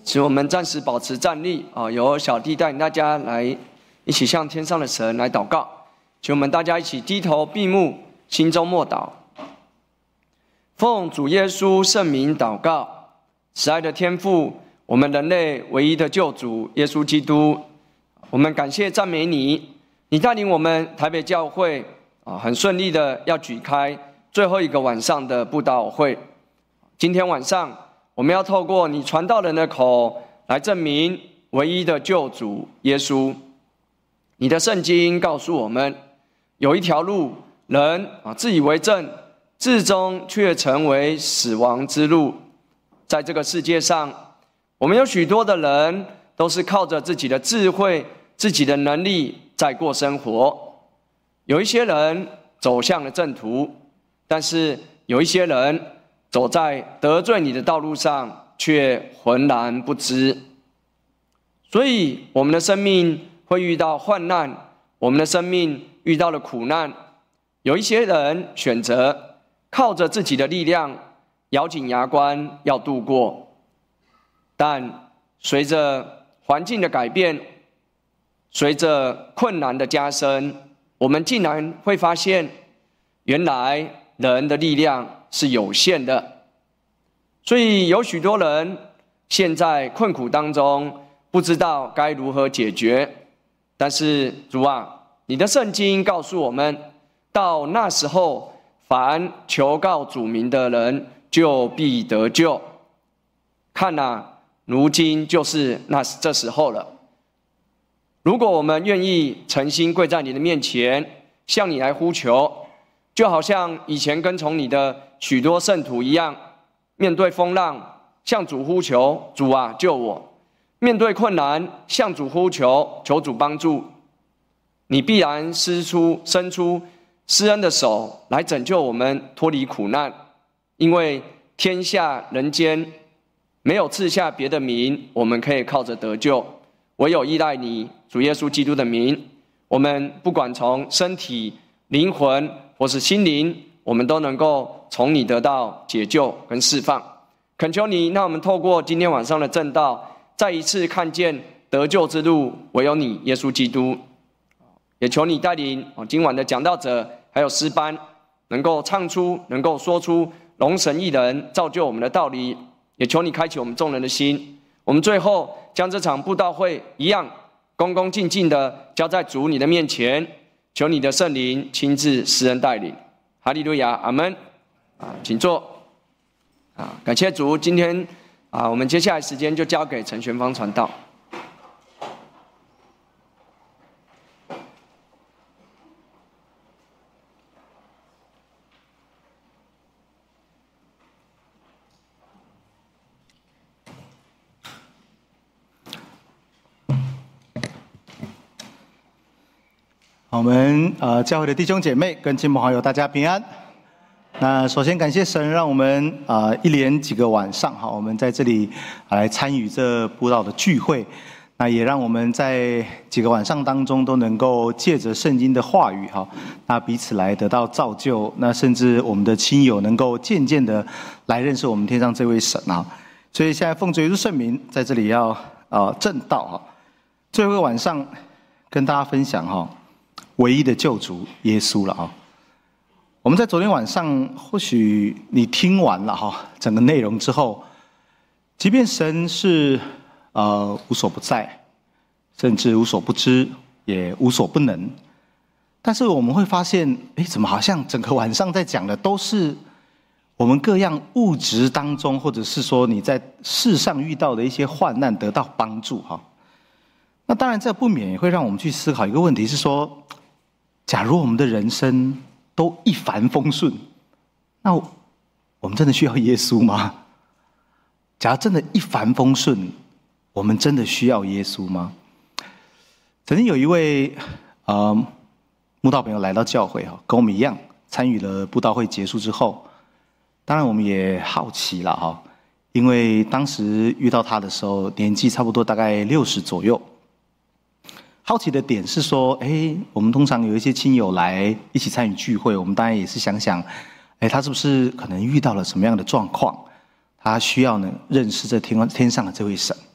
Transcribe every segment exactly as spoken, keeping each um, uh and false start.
使我们暂时保持站立啊，由小弟带领大家来一起向天上的神来祷告。请我们大家一起低头闭目，心中默祷。奉主耶稣圣名祷告，慈爱的天父，我们人类唯一的救主耶稣基督，我们感谢赞美你，你带领我们台北教会啊，很顺利的要举开最后一个晚上的布道会。今天晚上我们要透过你传道人的口来证明唯一的救主耶稣。你的圣经告诉我们，有一条路，人啊自以为正，至终却成为死亡之路。在这个世界上，我们有许多的人都是靠着自己的智慧、自己的能力在过生活。有一些人走向了正途，但是有一些人走在得罪你的道路上，却浑然不知。所以我们的生命会遇到患难，我们的生命遇到了苦难。有一些人选择靠着自己的力量，咬紧牙关要度过。但随着环境的改变，随着困难的加深，我们竟然会发现，原来人的力量是有限的。所以有许多人陷在困苦当中，不知道该如何解决。但是主啊，你的圣经告诉我们，到那时候，凡求告主名的人就必得救。看啊，如今就是那这时候了。如果我们愿意诚心跪在你的面前，向你来呼求，就好像以前跟从你的许多圣徒一样，面对风浪向主呼求，主啊救我；面对困难向主呼求，求主帮助。你必然施出伸出施恩的手来拯救我们脱离苦难，因为天下人间没有赐下别的名，我们可以靠着得救，唯有依赖你主耶稣基督的名。我们不管从身体、灵魂或是心灵，我们都能够从你得到解救跟释放。恳求你，让我们透过今天晚上的正道，再一次看见得救之路唯有你耶稣基督。也求你带领今晚的讲道者还有诗班，能够唱出能够说出容神益人造就我们的道理。也求你开启我们众人的心，我们最后将这场布道会一样恭恭敬敬的交在主你的面前，求你的圣灵亲自施恩带领。哈利路亚，阿们。啊，请坐。啊，感谢主，今天啊，我们接下来时间就交给陈玄芳传道。 我们呃教会的弟兄姐妹跟亲朋好友，大家平安。那首先感谢神，让我们呃一连几个晚上哈，我们在这里来参与这布道的聚会。那也让我们在几个晚上当中都能够借着圣经的话语哈，那彼此来得到造就。那甚至我们的亲友能够渐渐的来认识我们天上这位神啊。所以现在奉主耶稣圣名，在这里要呃正道哈。最后一个晚上跟大家分享哈。唯一的救主耶稣了哈。我们在昨天晚上，或许你听完了哈整个内容之后，即便神是呃无所不在，甚至无所不知，也无所不能，但是我们会发现，哎，怎么好像整个晚上在讲的都是我们各样物质当中，或者是说你在世上遇到的一些患难得到帮助哈。那当然，这不免也会让我们去思考一个问题，是说，假如我们的人生都一帆风顺，那我们真的需要耶稣吗？假如真的一帆风顺，我们真的需要耶稣吗？曾经有一位呃慕道朋友来到教会哈，跟我们一样参与了布道会结束之后，当然我们也好奇了哈，因为当时遇到他的时候，年纪差不多大概六十左右。好奇的点是说，哎，我们通常有一些亲友来一起参与聚会，我们当然也是想想，哎，他是不是可能遇到了什么样的状况，他需要呢认识这天天上的这位神。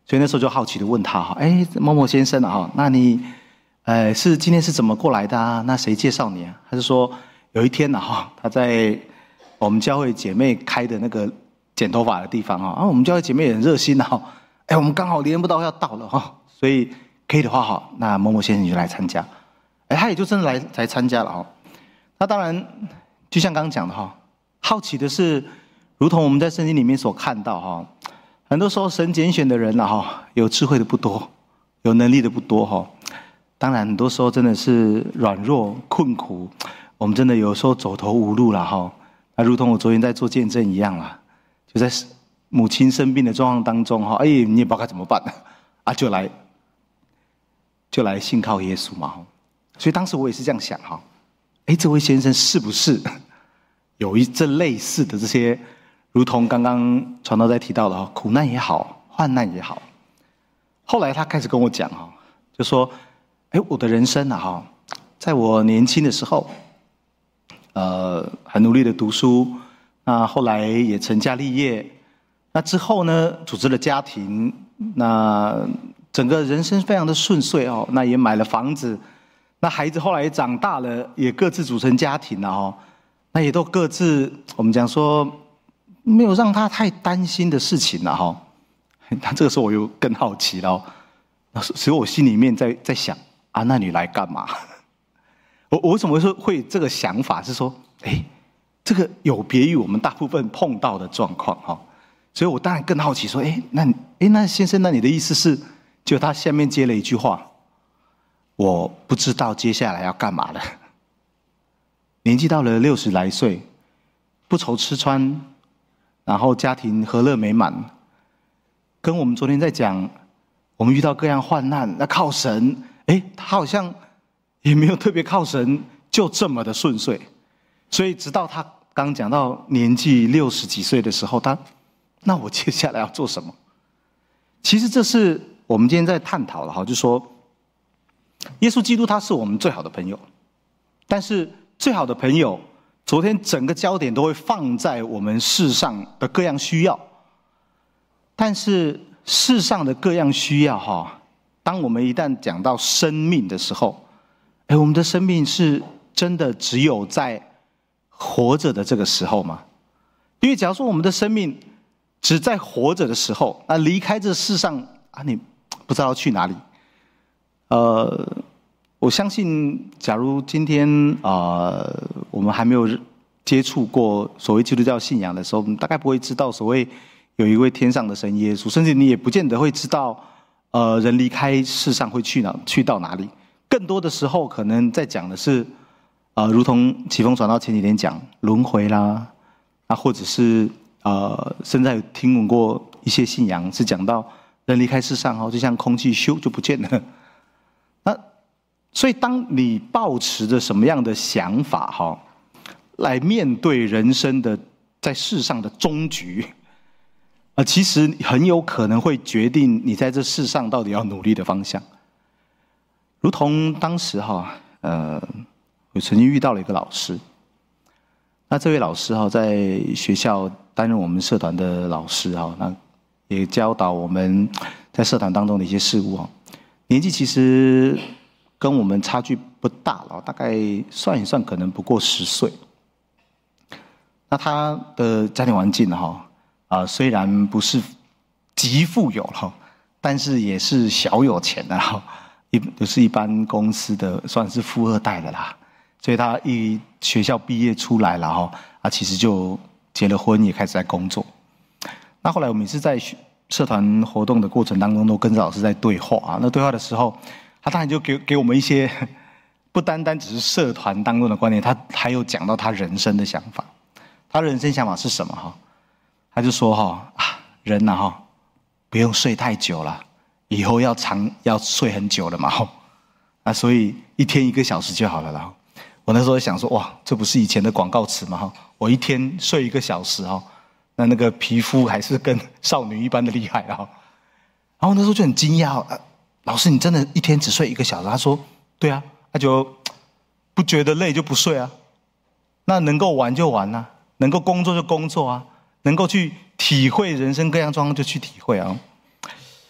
所以那时候就好奇的问他哈，哎，某某先生啊，那你呃是今天是怎么过来的啊？那谁介绍你啊？他就说有一天呢哈，他在我们教会姐妹开的那个剪头发的地方啊，我们教会姐妹也很热心哈，哎，我们刚好联不到要到了哈，所以可以的话哈，那某某先生你就来参加，哎，他也就真的来来参加了哈。那当然，就像刚刚讲的哈，好奇的是，如同我们在圣经里面所看到哈。很多时候，神拣选的人啊，哈，有智慧的不多，有能力的不多，哈。当然，很多时候真的是软弱困苦，我们真的有时候走投无路了，哈。那如同我昨天在做见证一样啦，就在母亲生病的状况当中，哈，哎，你也不知道该怎么办，啊，就来，就来信靠耶稣嘛，所以当时我也是这样想，哈，哎，这位先生是不是有一这类似的这些？如同刚刚传道在提到的，苦难也好，患难也好。后来他开始跟我讲哈，就说：“哎，我的人生啊哈，在我年轻的时候，呃，很努力的读书，那后来也成家立业，那之后呢，组织了家庭，那整个人生非常的顺遂哦，那也买了房子，那孩子后来也长大了，也各自组成家庭了哦，那也都各自我们讲说。”没有让他太担心的事情了哈，那这个时候我又更好奇了，所以我心里面在在想啊，那你来干嘛？我我为什么会说会这个想法是说，哎，这个有别于我们大部分碰到的状况哈，所以我当然更好奇说，哎，那哎那先生，那你的意思是，就他下面接了一句话，我不知道接下来要干嘛了，年纪到了六十来岁，不愁吃穿。然后家庭和乐美满，跟我们昨天在讲，我们遇到各样患难，那靠神，哎，他好像也没有特别靠神，就这么的顺遂。所以直到他刚讲到年纪六十几岁的时候，他，那我接下来要做什么？其实这是我们今天在探讨的哈，就说，耶稣基督他是我们最好的朋友，但是最好的朋友。昨天整个焦点都会放在我们世上的各样需要，但是世上的各样需要哈，当我们一旦讲到生命的时候，哎，我们的生命是真的只有在活着的这个时候吗？因为假如说我们的生命只在活着的时候，那离开这世上啊，你不知道去哪里，呃。我相信，假如今天啊、呃，我们还没有接触过所谓基督教信仰的时候，我们大概不会知道所谓有一位天上的神耶稣，甚至你也不见得会知道，呃，人离开世上会去哪，去到哪里。更多的时候，可能在讲的是，呃，如同启峰传道前几天讲轮回啦，啊，或者是呃，现在有听闻过一些信仰是讲到人离开世上哦，就像空气咻就不见了。那所以，当你抱持着什么样的想法哈，来面对人生的在世上的终局，啊，其实很有可能会决定你在这世上到底要努力的方向。如同当时哈，呃，我曾经遇到了一个老师，那这位老师哈，在学校担任我们社团的老师哈，那也教导我们在社团当中的一些事务哈，年纪其实。跟我们差距不大了，大概算一算，可能不过十岁。那他的家庭环境哈啊，虽然不是极富有了，但是也是小有钱的哈，一就是一般公司的算是富二代的啦。所以他一学校毕业出来了哈，啊，其实就结了婚，也开始在工作。那后来我们也是在社团活动的过程当中，都跟着老师在对话啊。那对话的时候。他当然就给给我们一些不单单只是社团当中的观念，他还有讲到他人生的想法。他人生想法是什么哈？他就说哈啊，人呐哈，不用睡太久了，以后要长要睡很久了嘛哈。啊，所以一天一个小时就好了啦。我那时候想说哇，这不是以前的广告词吗哈？我一天睡一个小时哈，那那个皮肤还是跟少女一般的厉害了哈。然后那时候就很惊讶。老师，你真的一天只睡一个小时？他说：“对啊，那就不觉得累就不睡啊。那能够玩就玩啊，能够工作就工作啊，能够去体会人生各样状况就去体会啊。”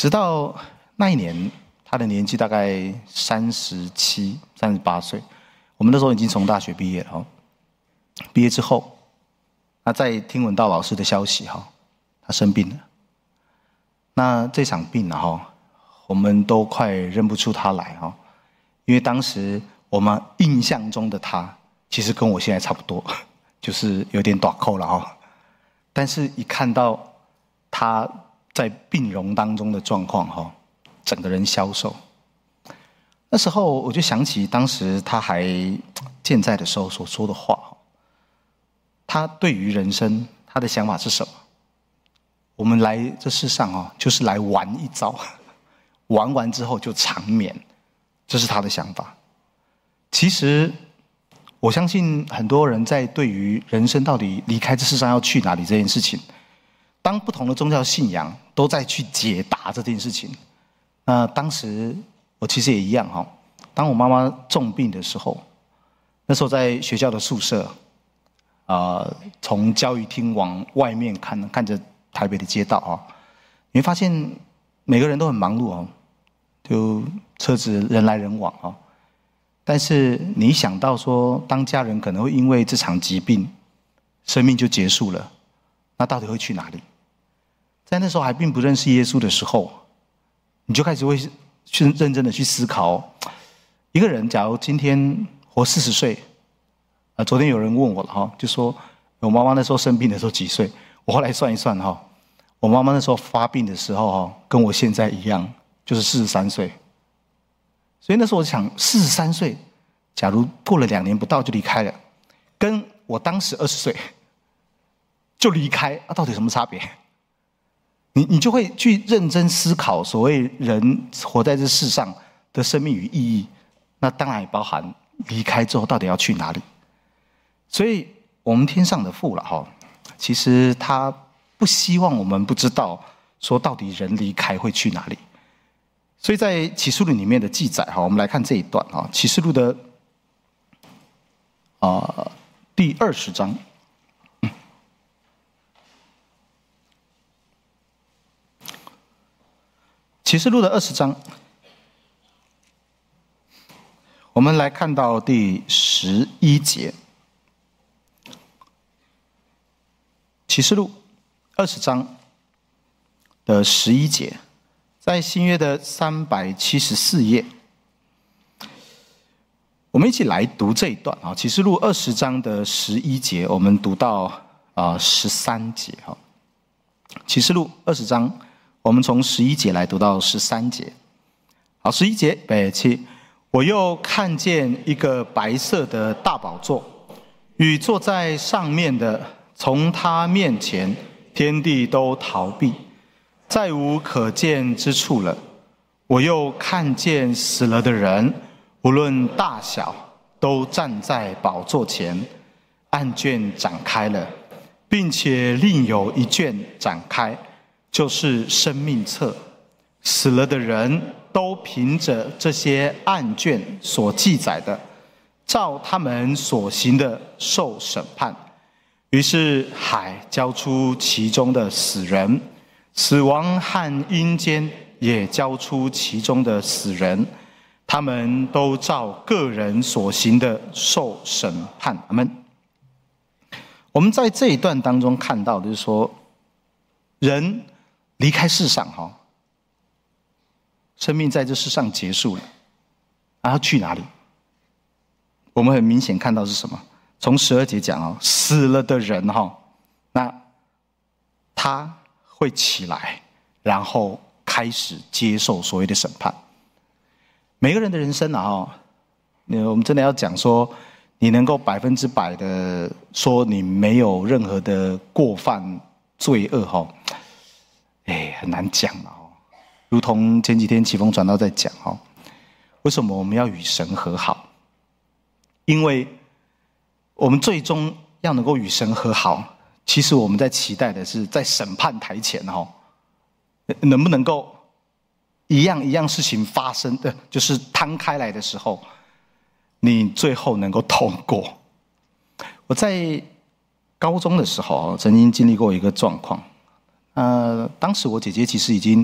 直到那一年，他的年纪大概三十七、三十八岁，我们那时候已经从大学毕业了哈。毕业之后，那在听闻到老师的消息哈，他生病了。那这场病呢哈，我们都快认不出他来哈，因为当时我们印象中的他，其实跟我现在差不多，就是有点短扣了哈。但是一看到他在病容当中的状况哈，整个人消瘦。那时候我就想起当时他还健在的时候所说的话，他对于人生他的想法是什么？我们来这世上哦，就是来玩一遭，玩完之后就长眠，这是他的想法。其实我相信很多人在对于人生到底离开这世上要去哪里这件事情，当不同的宗教信仰都在去解答这件事情，那当时我其实也一样哈。当我妈妈重病的时候，那时候在学校的宿舍，啊、呃，从教育厅往外面看，看着台北的街道啊，你会发现每个人都很忙碌哦，就车子人来人往啊。但是你想到说，当家人可能会因为这场疾病，生命就结束了，那到底会去哪里？在那时候还并不认识耶稣的时候，你就开始会去认真的去思考，一个人假如今天活四十岁，啊，昨天有人问我了哈，就说我妈妈那时候生病的时候几岁？我后来算一算哈，我妈妈那时候发病的时候哈，跟我现在一样，就是四十三岁。所以那时候我想，四十三岁，假如过了两年不到就离开了，跟我当时二十岁就离开，啊，到底有什么差别？你你就会去认真思考，所谓人活在这世上的生命与意义，那当然也包含离开之后到底要去哪里。所以我们天上的父了哈，其实他不希望我们不知道说到底人离开会去哪里。所以在启示录里面的记载哈，我们来看这一段哈，启示录的啊、呃、第二十章。启示录的二十章，我们来看到第十一节。启示录二十章的十一节，在新约的三百七十四页，我们一起来读这一段啊。启示录二十章的十一节，我们读到啊十三节哈。启示录二十章。我们从十一节来读到十三节。好，十一节，备起。我又看见一个白色的大宝座，与坐在上面的，从他面前，天地都逃避，再无可见之处了。我又看见死了的人，无论大小，都站在宝座前，案卷展开了，并且另有一卷展开。就是生命册，死了的人都凭着这些案卷所记载的，照他们所行的受审判。于是海交出其中的死人，死亡和阴间也交出其中的死人，他们都照个人所行的受审判。阿们。我们在这一段当中看到，就是说，人离开世上哈，生命在这世上结束了，然后去哪里？我们很明显看到是什么？从十二节讲哦，死了的人哈，那他会起来，然后开始接受所谓的审判。每个人的人生啊哈，我们真的要讲说，你能够百分之百的说你没有任何的过犯罪恶哈。哎，很难讲了哦。如同前几天启峰传道在讲哦，为什么我们要与神和好？因为我们最终要能够与神和好，其实我们在期待的是，在审判台前哦，能不能够一样一样事情发生的，就是摊开来的时候，你最后能够通过。我在高中的时候曾经经历过一个状况。呃，当时我姐姐其实已经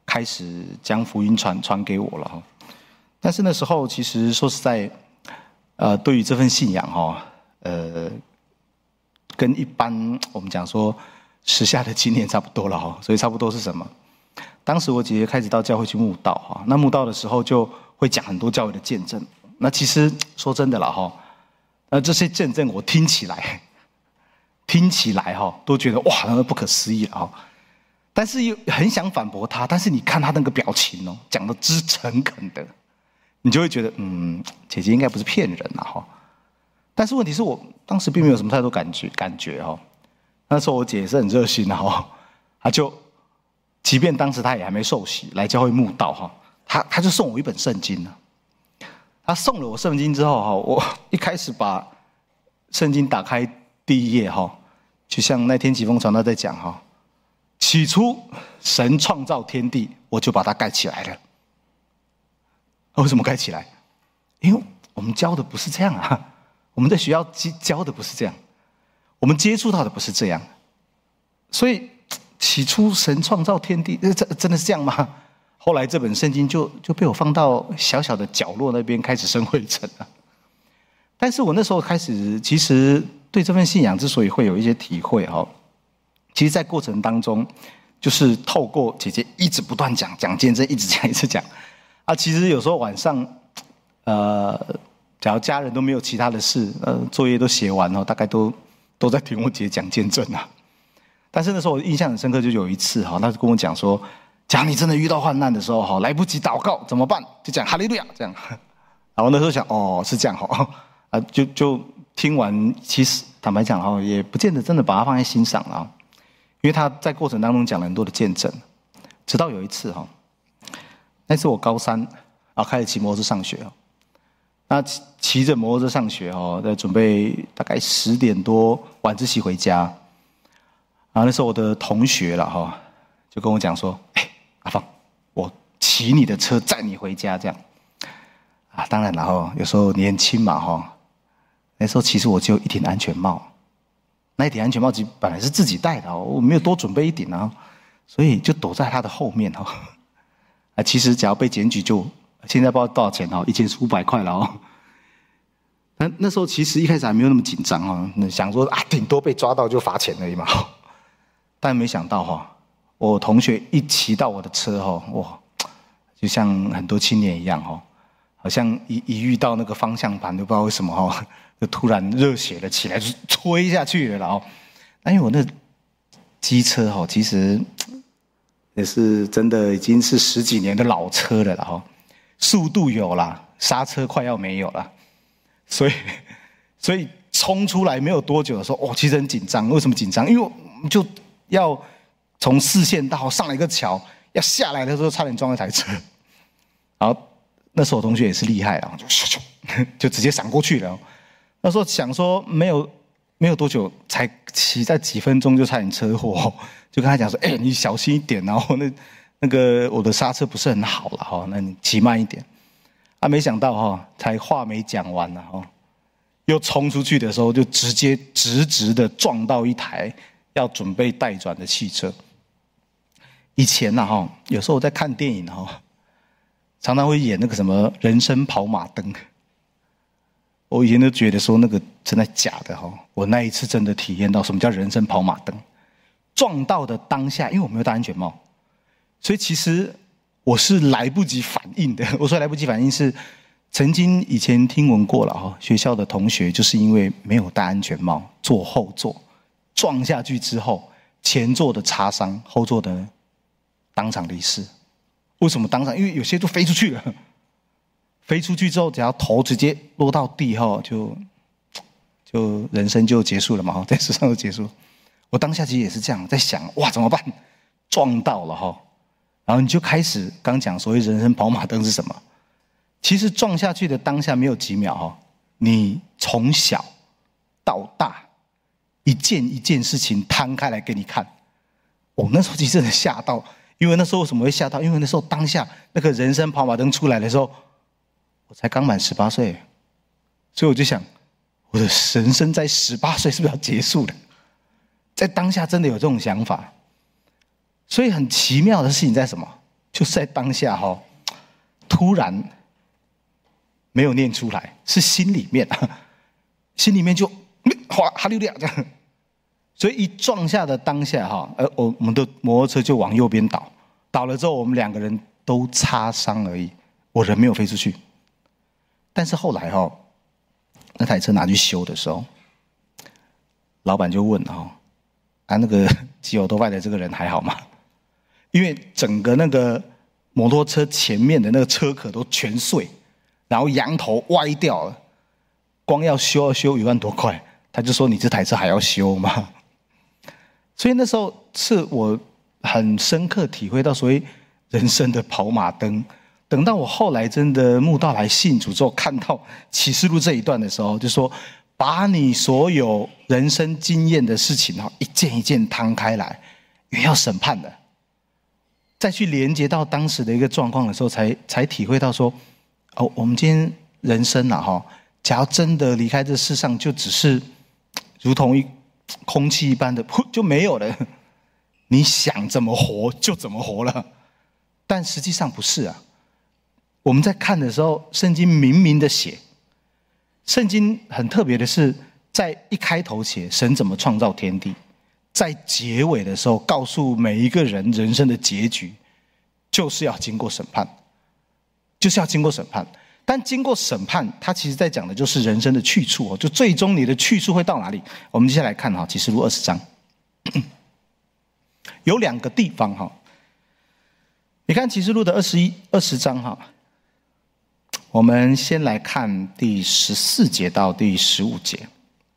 开始将福音传传给我了哈。但是那时候其实说实在，呃，对于这份信仰哈，呃，跟一般我们讲说时下的经验差不多了哈。所以差不多是什么？当时我姐姐开始到教会去慕道哈，那慕道的时候就会讲很多教会的见证。那其实说真的啦哈，那这些见证我听起来，听起来哈都觉得哇，那不可思议了哈。但是又很想反驳他，但是你看他那个表情哦，讲的之诚恳的。你就会觉得，嗯，姐姐应该不是骗人啊哈。但是问题是我当时并没有什么太多感觉感觉哈。那时候我姐也是很热心的哈，她就，即便当时她也还没受洗，来教会慕道哈，她她就送我一本圣经呢。她送了我圣经之后哈，我一开始把圣经打开第一页哈，就像那天启峰传道在讲哈，起初神创造天地，我就把它盖起来了。为什么盖起来？因为我们教的不是这样啊，我们在学校教的不是这样，我们接触到的不是这样，所以起初神创造天地，真真的是这样吗？后来这本圣经就就被我放到小小的角落那边开始生灰尘了。但是我那时候开始，其实对这份信仰之所以会有一些体会哈，其实在过程当中，就是透过姐姐一直不断讲讲见证，一直讲一直讲。啊，其实有时候晚上，呃，假如家人都没有其他的事，呃，作业都写完了，大概都都在听我姐讲见证啊。但是那时候我印象很深刻，就有一次哈，他就跟我讲说，假如你真的遇到患难的时候哈，来不及祷告怎么办？就讲哈利路亚这样。然后那时候想，哦，是这样哈，啊，就就听完，其实坦白讲哈，也不见得真的把它放在心上啊，因为他在过程当中讲了很多的见证，直到有一次哈。那次我高三啊，开始骑摩托车上学哦。那骑骑着摩托车上学哦，在准备大概十点多晚自习回家。然后那时候我的同学了哈，就跟我讲说：“哎，阿芳，我骑你的车载你回家这样。”啊，当然了哈，有时候年轻嘛哈。那时候其实我只有一顶安全帽，那一顶安全帽其实本来是自己戴的哦，我没有多准备一顶啊，所以就躲在他的后面哈。啊，其实只要被检举就，现在不知道多少钱哦，一千五百块了哦。那那时候其实一开始还没有那么紧张哦，想说啊，顶多被抓到就罚钱而已嘛。但没想到哈，我同学一骑到我的车哈，哇，就像很多青年一样哈，好像一一遇到那个方向盘，都不知道为什么哈，就突然热血了起来，就吹下去了哦。那因为我那机车哈，其实。也是真的已经是十几年的老车了哈，速度有啦，刹车快要没有了，所以所以冲出来没有多久的时候，哦，其实很紧张。为什么紧张？因为我就要从四线道上来一个桥，要下来的时候差点撞一台车。然后那时候我同学也是厉害啊，就就直接闪过去了。那时候想说没有没有多久，才骑在几分钟就差点车祸。就跟他讲说，哎、欸，你小心一点，然后那那个我的刹车不是很好了哈，那你骑慢一点。啊，没想到哈，才话没讲完呢哈，又冲出去的时候就直接直直的撞到一台要准备待转的汽车。以前呐哈，有时候我在看电影哈，常常会演那个什么人生跑马灯。我以前都觉得说那个真的假的哈，我那一次真的体验到什么叫人生跑马灯。撞到的当下，因为我没有戴安全帽，所以其实我是来不及反应的。我说来不及反应是，曾经以前听闻过了哈，学校的同学就是因为没有戴安全帽，坐后座撞下去之后，前座的擦伤，后座的当场离世。为什么当场？因为有些都飞出去了，飞出去之后，只要头直接落到地后，就就人生就结束了嘛，哈，在世上就结束。我当下其实也是这样在想，哇，怎么办？撞到了哈，然后你就开始刚讲所谓人生跑马灯是什么？其实撞下去的当下没有几秒哈，你从小到大一件一件事情摊开来给你看。我那时候其实真的吓到，因为那时候为什么会吓到？因为那时候当下那个人生跑马灯出来的时候，我才刚满十八岁，所以我就想，我的人生在十八岁是不是要结束了？在当下真的有这种想法，所以很奇妙的事情在什么？ 就是在当下哈、哦，突然没有念出来，是心里面，心里面就哗哈溜溜这样，所以一撞下的当下哈，呃，我我们的摩托车就往右边倒，倒了之后我们两个人都擦伤而已，我人没有飞出去。但是后来哈、哦，那台车拿去修的时候，老板就问哈、哦，啊那个骑欧多拜的这个人还好吗？因为整个那个摩托车前面的那个车壳都全碎，然后羊头歪掉了，光要修要修一万多块，他就说你这台车还要修吗？所以那时候是我很深刻体会到所谓人生的跑马灯。等到我后来真的慕道来信主之后，看到启示录这一段的时候，就说把你所有人生经验的事情哈，一件一件摊开来，因为要审判的。再去连接到当时的一个状况的时候，才才体会到说，哦，我们今天人生啊哈，假如真的离开这世上，就只是如同一空气一般的，噗就没有了。你想怎么活就怎么活了，但实际上不是啊。我们在看的时候，圣经明明的写，圣经很特别的是，在一开头写神怎么创造天地。在结尾的时候，告诉每一个人人生的结局，就是要经过审判，就是要经过审判。但经过审判，他其实在讲的就是人生的去处哦，就最终你的去处会到哪里？我们接下来看哈，启示录二十章，有两个地方哈。你看启示录的二十一、二十章哈，我们先来看第十四节到第十五节。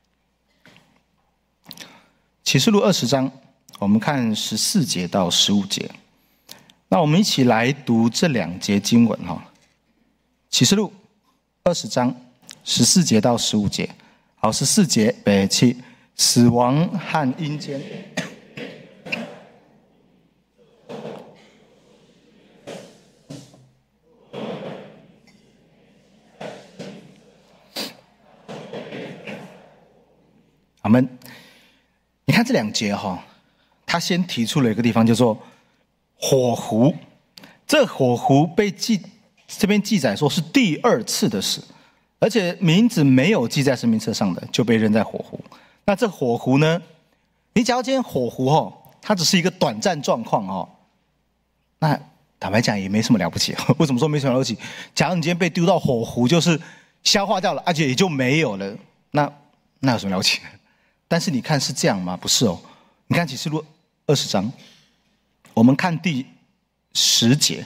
启示录二十章，我们看十四节到十五节。那我们一起来读这两节经文哈。启示录二十章十四节到十五节。好，十四节北七，死亡和阴间。阿们。你看这两节哈，他先提出了一个地方叫做火湖，这火湖被记这边记载说是第二次的死，而且名字没有记在生命册上的就被扔在火湖。那这火湖呢？你假如今天火湖哈，它只是一个短暂状况哈，那坦白讲也没什么了不起。为什么说没什么了不起？假如你今天被丢到火湖，就是消化掉了，而且也就没有了，那那有什么了不起？但是你看是这样吗？不是哦。你看启示录二十章，我们看第十节。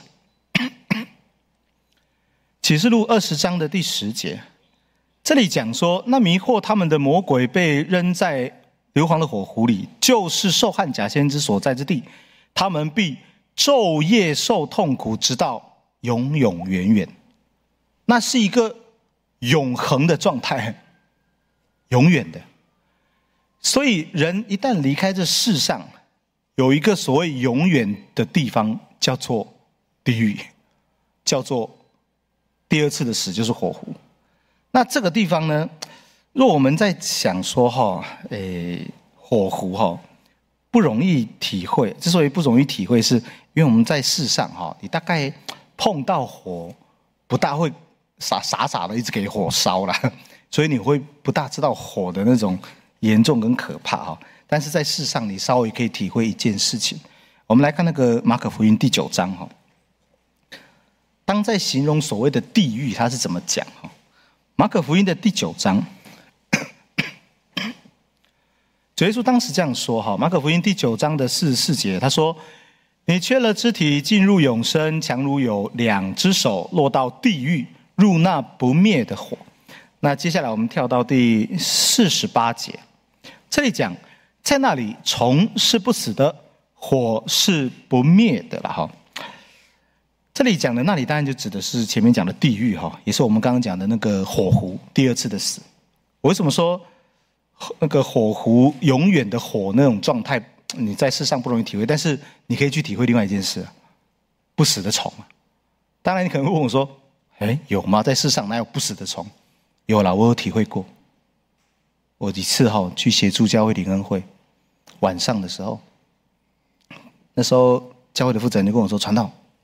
启示录二十章的第十节，这里讲说，那迷惑他们的魔鬼被扔在硫磺的火湖里，就是受害假先知所在之地，他们必昼夜受痛苦，直到永永远远。那是一个永恒的状态，永远的。所以人一旦离开这世上，有一个所谓永远的地方，叫做地狱，叫做第二次的死，就是火湖。那这个地方呢，若我们在想说哈，诶，火湖哈不容易体会。之所以不容易体会，是因为我们在世上哈，你大概碰到火，不大会傻傻傻的一直给火烧了，所以你会不大知道火的那种严重跟可怕哈，但是在世上你稍微可以体会一件事情。我们来看那个马可福音第九章哈，当在形容所谓的地狱，他是怎么讲哈？马可福音的第九章，主耶稣当时这样说哈，马可福音第九章的四十四节，他说：“你缺了肢体进入永生，强如有两只手落到地狱，入那不灭的火。”那接下来我们跳到第四十八节。这里讲，在那里虫是不死的，火是不灭的了哈。这里讲的那里当然就指的是前面讲的地狱哈，也是我们刚刚讲的那个火湖第二次的死。我为什么说那个火湖永远的火那种状态，你在世上不容易体会，但是你可以去体会另外一件事，不死的虫。当然你可能会问我说，哎，有吗？在世上哪有不死的虫？有啦，我有体会过。我一次哈去协助教会灵恩会，晚上的时候，那时候教会的负责人就跟我说：“传道，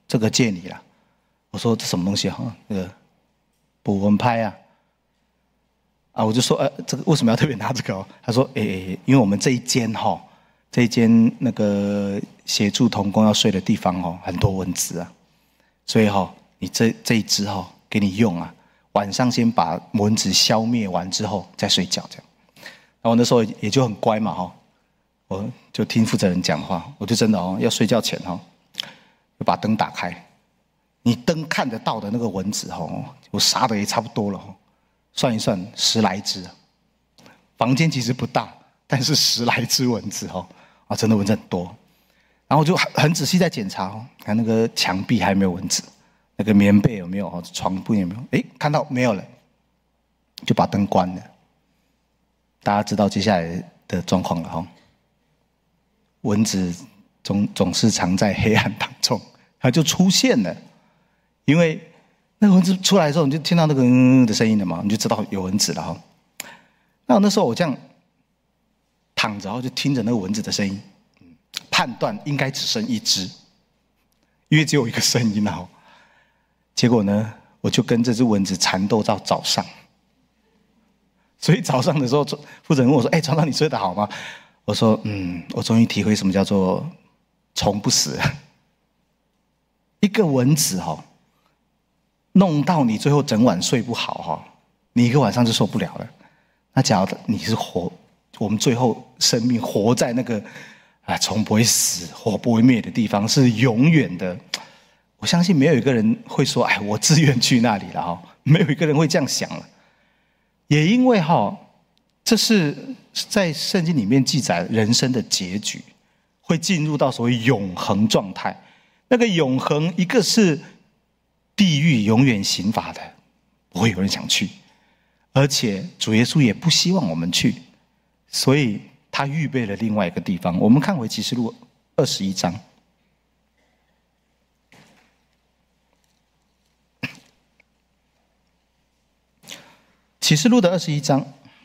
这个借你了。我说这什么东西哈？那个捕蚊拍啊。啊，我就说，呃，这个为什么要特别拿这个哦？他说，诶、欸，因为我们这一间哈、哦，这一间那个协助童工要睡的地方哦，很多蚊子啊，所以哈、哦，你这这一支哈、哦，给你用啊，晚上先把蚊子消灭完之后再睡觉这样。然后我那时候也就很乖嘛哈、哦，我就听负责人讲话，我就真的哦，要睡觉前哈、哦，就把灯打开，你灯看得到的那个蚊子哦，我杀的也差不多了哈。算一算，十来只。房间其实不大，但是十来只蚊子哦，啊，真的蚊子很多。然后就很仔细在检查哦，看那个墙壁还有没有蚊子，那个棉被有没有，床铺有没有？哎，看到没有了，就把灯关了。大家知道接下来的状况了哈、哦。蚊子总总是藏在黑暗当中，它就出现了，因为。那个蚊子出来的时候，你就听到那个嗯的声音了嘛，你就知道有蚊子了哈。那我那时候我这样躺着，就听着那个蚊子的声音，判断应该只剩一只，因为只有一个声音了哈。结果呢，我就跟这只蚊子缠斗到早上。所以早上的时候，负责人问我说：“哎，船长，你睡得好吗？”我说：“嗯，我终于体会什么叫做虫不死。一个蚊子哈。”弄到你最后整晚睡不好哈，你一个晚上就受不了了。那假如你是活，我们最后生命活在那个啊虫不会死、火不会灭的地方，是永远的。我相信没有一个人会说：“哎，我自愿去那里了。”哈，没有一个人会这样想了。也因为哈，这是在圣经里面记载人生的结局，会进入到所谓永恒状态。那个永恒，一个是。地狱永远刑罚的，不会有人想去，而且主耶稣也不希望我们去，所以他预备了另外一个地方。我们看回启示录二十一章，启示录的二十一章，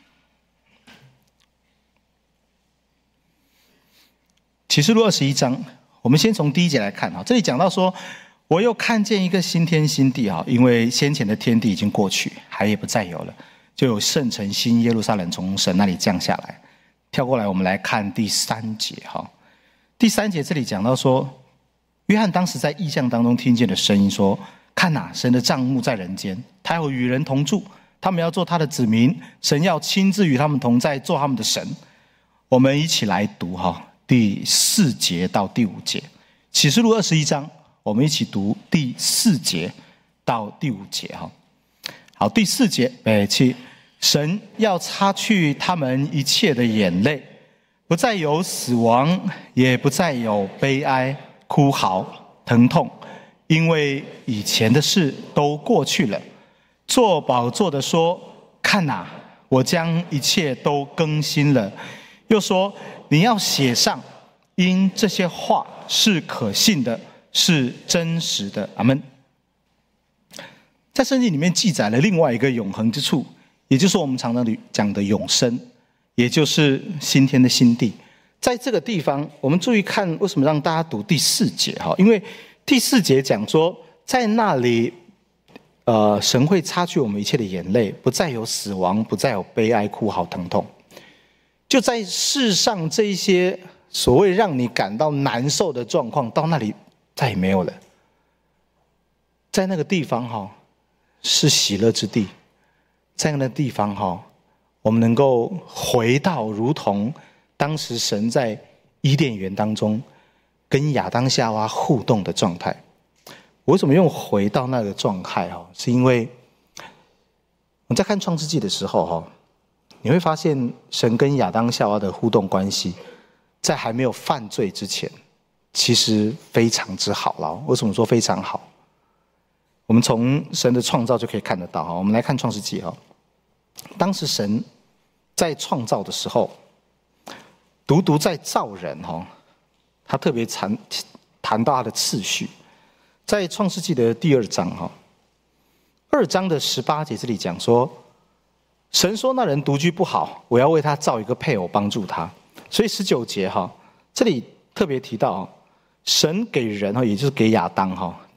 启示录二十一章，我们先从第一节来看哈，这里讲到说。我又看见一个新天新地哈，因为先前的天地已经过去，海也不再有了，就有圣城新耶路撒冷从神那里降下来。跳过来，我们来看第三节哈。第三节这里讲到说，约翰当时在异象当中听见的声音说：“看哪，神的帐幕在人间，他要与人同住，他们要做他的子民，神要亲自与他们同在，做他们的神。”我们一起来读哈，第四节到第五节，启示录二十一章。我们一起读第四节到第五节哈。好，第四节，哎，七，神要擦去他们一切的眼泪，不再有死亡，也不再有悲哀、哭嚎、疼痛，因为以前的事都过去了。坐宝座的说：“看哪，我将一切都更新了。”又说：“你要写上，因这些话是可信的。”是真实的，阿们。在圣经里面记载了另外一个永恒之处，也就是我们常常讲的永生，也就是新天的新地。在这个地方，我们注意看为什么让大家读第四节哈？因为第四节讲说，在那里，呃，神会擦去我们一切的眼泪，不再有死亡，不再有悲哀、哭嚎、疼痛。就在世上这一些所谓让你感到难受的状况，到那里。再也没有了，在那个地方哈，是喜乐之地，在那个地方哈，我们能够回到如同当时神在伊甸园当中跟亚当夏娃互动的状态。我为什么用回到那个状态哈？是因为我在看创世纪的时候哈，你会发现神跟亚当夏娃的互动关系，在还没有犯罪之前。其实非常之好了。为什么说非常好？我们从神的创造就可以看得到哈。我们来看创世纪哈，当时神在创造的时候，独独在造人哈，他特别谈谈到他的次序，在创世纪的第二章哈，二章的十八节这里讲说，神说那人独居不好，我要为他造一个配偶帮助他。所以十九节哈，这里特别提到。神给人哈，也就是给亚当哈，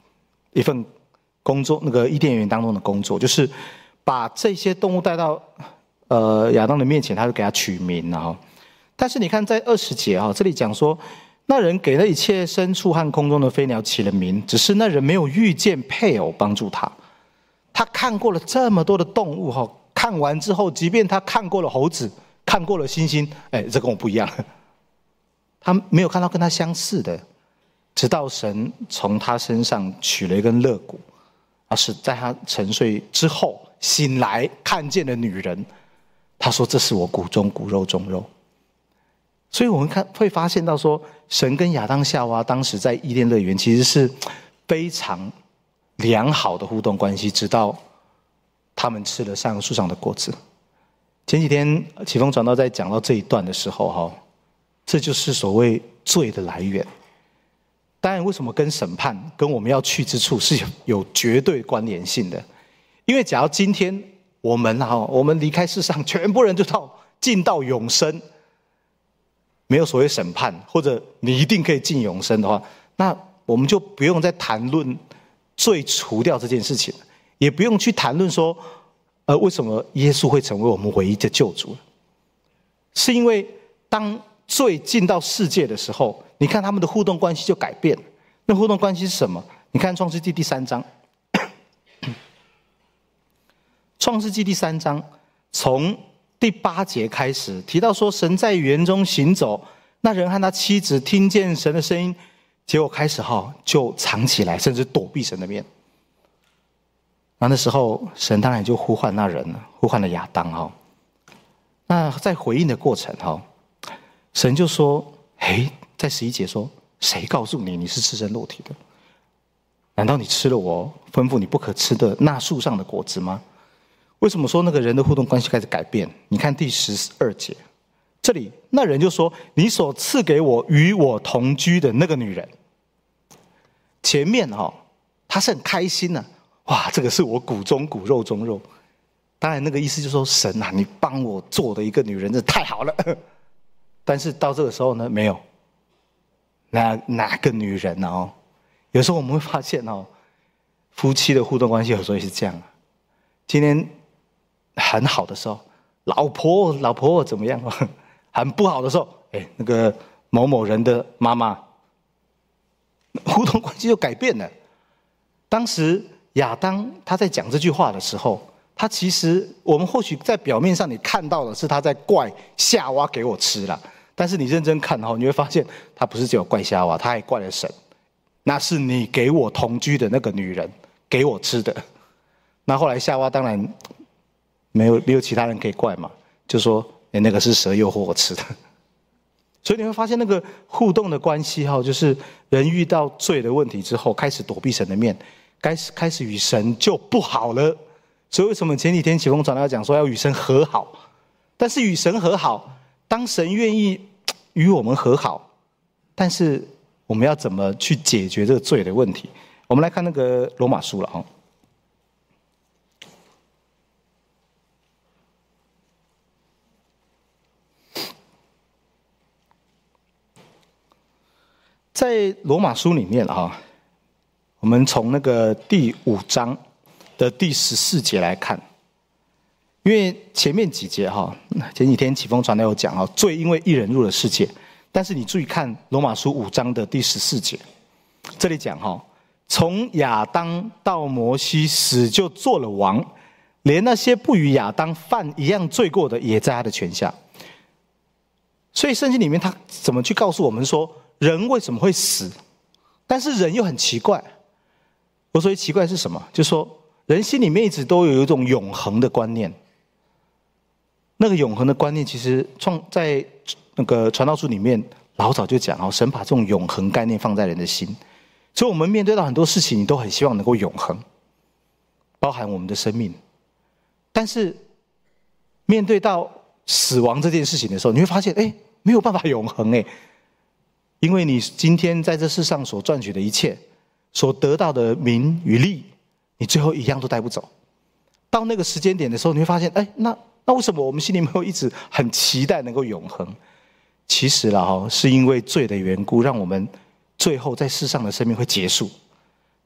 一份工作，那个伊甸园当中的工作，就是把这些动物带到呃亚当的面前，他就给他取名了哈。但是你看在二十节哈，这里讲说，那人给了一切牲畜和空中的飞鸟起了名，只是那人没有遇见配偶帮助他。他看过了这么多的动物哈，看完之后，即便他看过了猴子，看过了猩猩，哎，这跟我不一样，他没有看到跟他相似的。直到神从他身上取了一根肋骨，而是在他沉睡之后醒来，看见了女人，他说：“这是我骨中骨肉中肉。”所以我们看会发现到说，神跟亚当夏娃当时在伊甸乐园其实是非常良好的互动关系，直到他们吃了善恶树上的果子。前几天启峰传道在讲到这一段的时候，哈，这就是所谓罪的来源。当然，为什么跟审判、跟我们要去之处是有有绝对关联性的？因为假如今天我们哈，我们离开世上，全部人就到进到永生，没有所谓审判，或者你一定可以进永生的话，那我们就不用再谈论罪除掉这件事情，也不用去谈论说，呃，为什么耶稣会成为我们唯一的救主？是因为当罪进到世界的时候，你看他们的互动关系就改变。那互动关系是什么？你看创世纪第三章，创世纪第三章从第八节开始提到说，神在园中行走，那人和他妻子听见神的声音，结果开始哈就藏起来，甚至躲避神的面。那那时候神当然就呼唤那人了，呼唤了亚当哈。那在回应的过程哈，神就说：“哎，在十一节说，谁告诉你你是赤身裸体的？难道你吃了我吩咐你不可吃的那树上的果子吗？”为什么说那个人的互动关系开始改变？你看第十二节，这里那人就说：“你所赐给我与我同居的那个女人。”前面哈，他是很开心的、啊，哇，这个是我骨中骨肉中肉。当然那个意思就是说，神啊，你帮我做的一个女人，这太好了。但是到这个时候呢，没有。哪哪个女人呢、啊？哦，有时候我们会发现哦，夫妻的互动关系有时候也是这样。今天很好的时候，老婆老婆怎么样？很不好的时候，哎，那个某某人的妈妈，互动关系就改变了。当时亚当他在讲这句话的时候，他其实我们或许在表面上你看到的是他在怪夏娃给我吃了，但是你认真看哦，你会发现他不是只有怪夏娃，他还怪了神。那是你给我同居的那个女人给我吃的。那后来夏娃当然没有没有其他人可以怪嘛，就说哎，那个是蛇诱惑我吃的。所以你会发现那个互动的关系哈，就是人遇到罪的问题之后，开始躲避神的面，开始开始与神就不好了。所以为什么前几天启峰传道讲说要与神和好？但是与神和好，当神愿意与我们和好，但是我们要怎么去解决这个罪的问题？我们来看那个罗马书了哈。在罗马书里面哈，我们从那个第五章的第十四节来看，因为前面几节哈，前几天启峰传道有讲哈，罪因为一人入了世界，但是你注意看罗马书五章的第十四节，这里讲哈，从亚当到摩西死就做了王，连那些不与亚当犯一样罪过的，也在他的权下。所以圣经里面他怎么去告诉我们说，人为什么会死？但是人又很奇怪。我所谓奇怪是什么？就是说人心里面一直都有一种永恒的观念。那个永恒的观念，其实创在那个传道书里面老早就讲哦，神把这种永恒概念放在人的心，所以我们面对到很多事情，你都很希望能够永恒，包含我们的生命。但是面对到死亡这件事情的时候，你会发现，哎，没有办法永恒哎。因为你今天在这世上所赚取的一切，所得到的名与利，你最后一样都带不走。到那个时间点的时候，你会发现，哎，那那为什么我们心里没有一直很期待能够永恒？其实啦哈，是因为罪的缘故，让我们最后在世上的生命会结束。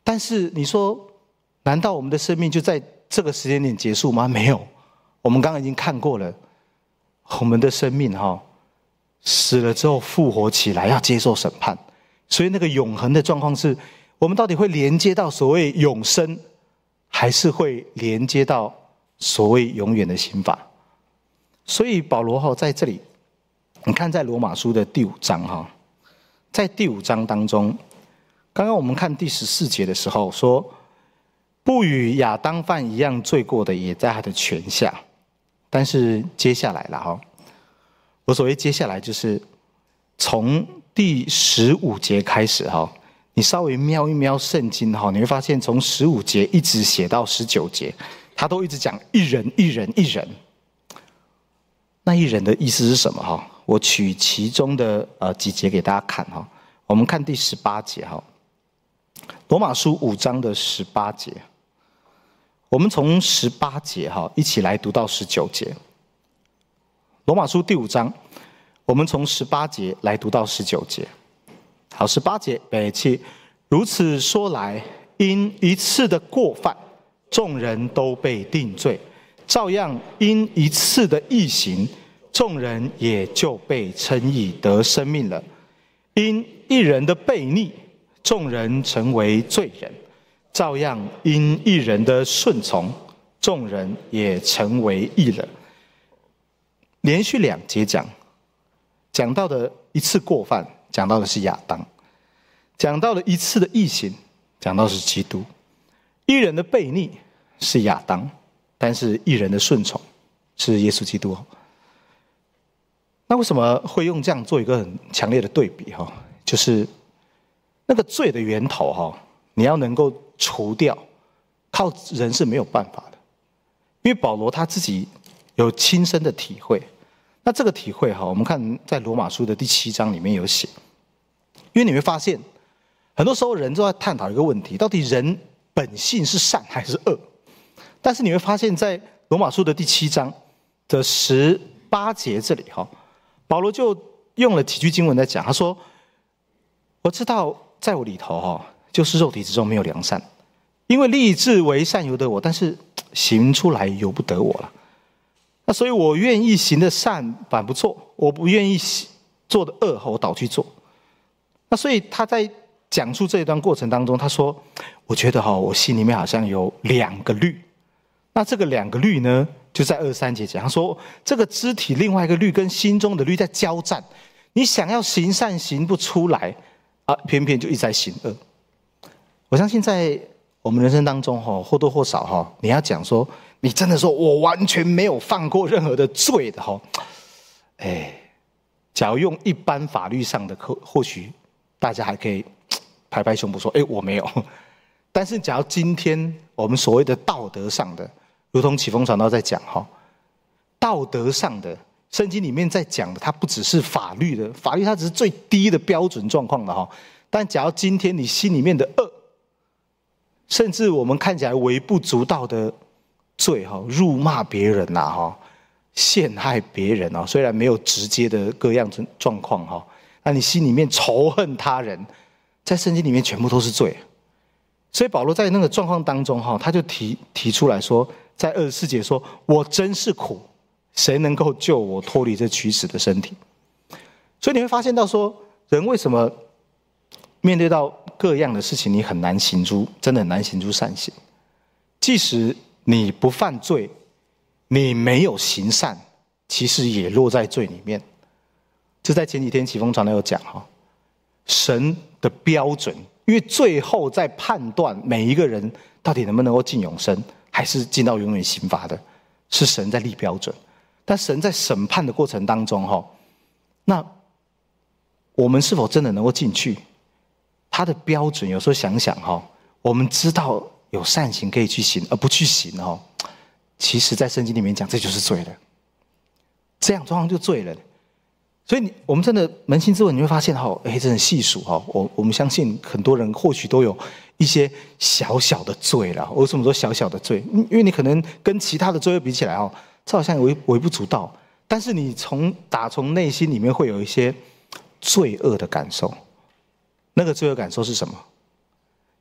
但是你说，难道我们的生命就在这个时间点结束吗？没有，我们刚刚已经看过了，我们的生命哈、哦，死了之后复活起来，要接受审判。所以那个永恒的状况是，我们到底会连接到所谓永生，还是会连接到所谓永远的刑罚？所以保罗哈在这里，你看在罗马书的第五章哈，在第五章当中，刚刚我们看第十四节的时候说，不与亚当犯一样罪过的，也在他的权下。但是接下来了哈，我所谓接下来就是从第十五节开始哈，你稍微瞄一瞄圣经哈，你会发现从十五节一直写到十九节，他都一直讲一人一人一人。那一人的意思是什么哈？我取其中的呃几节给大家看哈。我们看第十八节哈，罗马书五章的十八节。我们从十八节哈一起来读到十九节。罗马书第五章，我们从十八节来读到十九节。好，十八节北七，如此说来，因一次的过犯，众人都被定罪。照样因一次的义行，众人也就被称义得生命了。因一人的悖逆，众人成为罪人；照样因一人的顺从，众人也成为义了。连续两节讲，讲到的一次过犯，讲到的是亚当；讲到了一次的义行，讲到的是基督。一人的悖逆是亚当，但是一人的顺从是耶稣基督。那为什么会用这样做一个很强烈的对比哈？就是那个罪的源头哈，你要能够除掉，靠人是没有办法的。因为保罗他自己有亲身的体会。那这个体会哈，我们看在罗马书的第七章里面有写。因为你会发现，很多时候人都在探讨一个问题：到底人本性是善还是恶？但是你会发现在罗马书的第七章的十八节这里哈，保罗就用了几句经文在讲。他说：“我知道在我里头哈，就是肉体之中没有良善，因为立志为善由得我，但是行出来由不得我了。那所以我愿意行的善反不错，我不愿意做的恶我倒去做。那所以他在讲述这一段过程当中，他说：我觉得哈，我心里面好像有两个律。那这个两个律呢，就在二十三节讲，他说这个肢体另外一个律跟心中的律在交战，你想要行善行不出来啊，偏偏就一直在行恶。我相信在我们人生当中哈，或多或少哈，你要讲说你真的说我完全没有犯过任何的罪的哈，哎，假如用一般法律上的课，或许大家还可以拍拍胸脯说，哎，我没有。但是假如今天我们所谓的道德上的，如同启峰传道在讲哈，道德上的圣经里面在讲的，它不只是法律的，法律它只是最低的标准状况的哈。但假如今天你心里面的恶，甚至我们看起来微不足道的罪哈，辱骂别人呐哈，陷害别人啊，虽然没有直接的各样状况哈，那你心里面仇恨他人，在圣经里面全部都是罪。所以保罗在那个状况当中哈，他就提提出来说，在二十四节说：“我真是苦，谁能够救我脱离这屈死的身体？”所以你会发现到说，人为什么面对到各样的事情，你很难行出，真的很难行出善行。即使你不犯罪，你没有行善，其实也落在罪里面。这在前几天启峰传道有讲哈，神的标准。因为最后在判断每一个人到底能不能够进永生，还是进到永远刑罚的，是神在立标准。但神在审判的过程当中哈，那我们是否真的能够进去？他的标准有时候想想哈，我们知道有善行可以去行，而不去行哈，其实在圣经里面讲，这就是罪了。这样状况就罪了。所以你我们真的扪心自问，你会发现哈，哎，真的细数哈，我我们相信很多人或许都有一些小小的罪啦。为什么说小小的罪？因为你可能跟其他的罪恶比起来哈，这好像微微不足道。但是你从打从内心里面会有一些罪恶的感受。那个罪恶感受是什么？